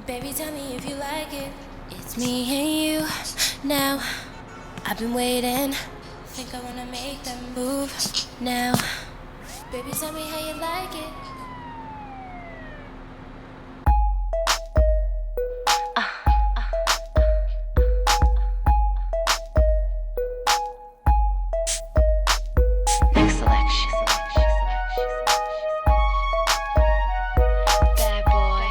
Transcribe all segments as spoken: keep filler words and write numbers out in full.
Baby, tell me if you like it. It's me and you now. I've been waiting. Think I wanna make that move now. Baby, tell me how you like it. Next selection. Bad boy.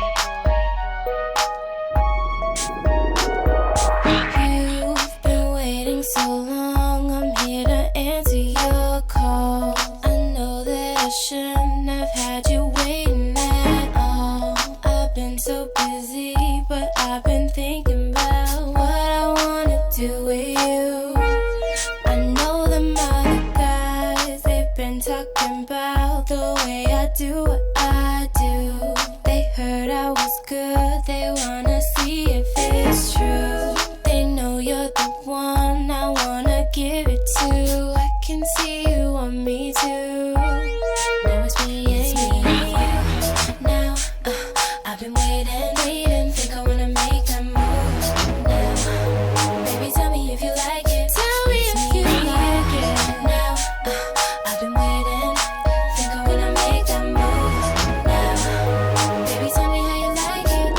You've been waiting so long. I'm here to answer your call. I know that I shouldn't have had you waiting at all. I've been so busy, but I've been thinking about what I wanna do with you. I know them other guys, they've been talking about the way I do what I do. They heard I was good, they wanna see if it's true. They know you're the one I wanna give it to. I can see you want me too. Now it's me and you. Now, uh, I've been waiting, waiting. Think I wanna make that move now. Baby, tell me if you like it. Tell me if you like it. Now, uh, I've been waiting. Think I wanna make that move now. Baby, tell me how you like it.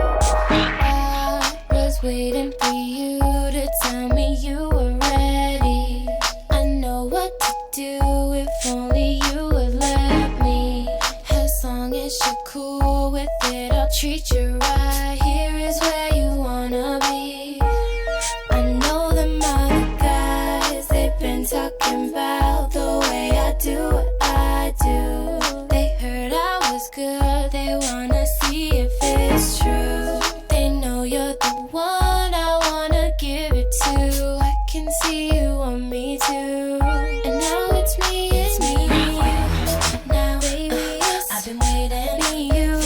I was waiting for you to tell me you were ready. I know what to do if only you would let me. As long as you're cool with it, I'll treat you right. Here is where you wanna be. I know them other guys, they've been talking about the way I do what I do. They heard I was good, they wanna see if it's true. They know you're the one I wanna give it to. I can see you want me too. And now it's me, it's me and you. Now, baby, uh, I've been waiting. Me, you.